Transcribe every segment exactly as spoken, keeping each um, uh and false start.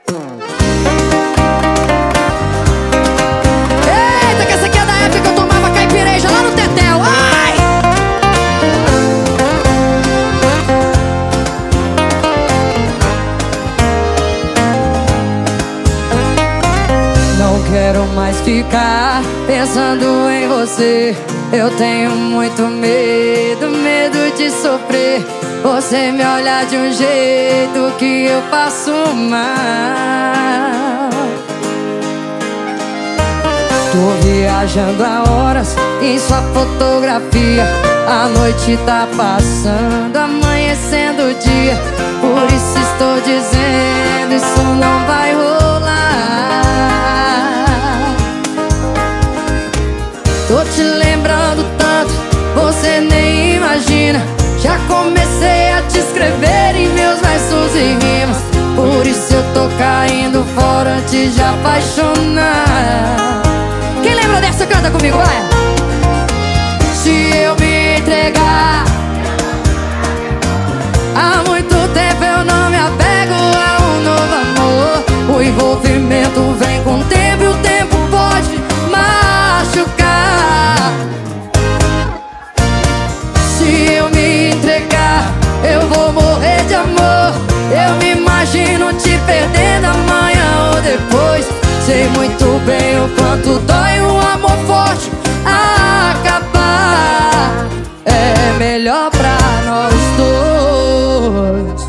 Eita, que essa aqui é da época que eu tomava caipireja lá no Tetel. Ai! Não quero mais ficar pensando em você. Eu tenho muito medo, medo de sofrer. Você me olha de um jeito que eu passo mal. Tô viajando há horas em sua fotografia. A noite tá passando, amanhecendo o dia. Por isso estou dizendo, isso não vai rolar. Tô te lembrando tanto, você nem imagina. Já comecei a te escrever em meus versos e rimas. Por isso eu tô caindo fora antes de apaixonar. Quem lembra dessa? Canta comigo, vai! Se eu me entregar, há muito tempo eu não me apego a um novo amor. O envolvimento vem com o tempo e o tempo pode machucar. Se eu me entregar, eu vou morrer de amor. Eu me imagino te perdendo amanhã ou depois. Sei muito bem o quanto dói um amor forte acabar. É melhor pra nós dois.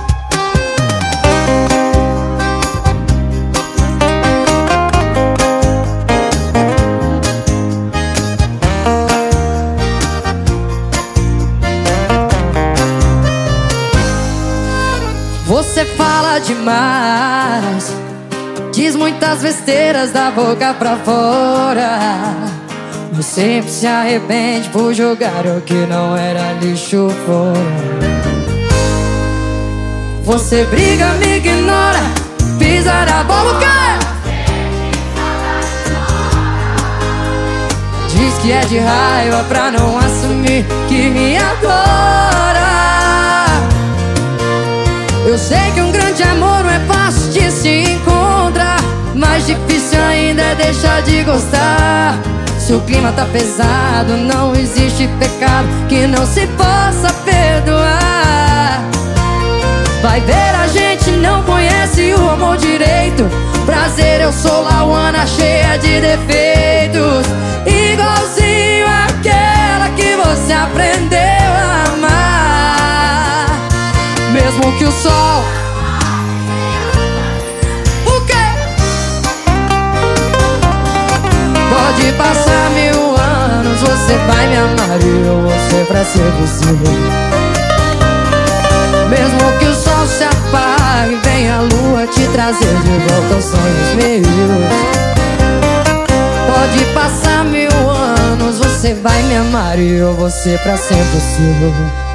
Você fala demais, diz muitas besteiras da boca pra fora, mas sempre se arrepende por jogar o que não era lixo fora. Você briga, me ignora, pisa na bola, cara. Diz que é de raiva pra não assumir que me adora. Eu sei que um grande amor não é fácil de se encontrar, mais difícil ainda é deixar de gostar. Se o clima tá pesado, não existe pecado que não se possa perdoar. Vai ver, a gente não conhece o amor direito. Prazer, eu sou Lauana, cheia de defeitos, igualzinho àquela que você aprendeu a amar. Mesmo que o sol... O quê? Pode passar mil anos, você vai me amar e eu vou ser pra ser você. Mesmo que o sol se apague, vem a lua te trazer de volta aos sonhos meus. Pode passar mil anos, você vai me amar e eu vou ser pra sempre seu.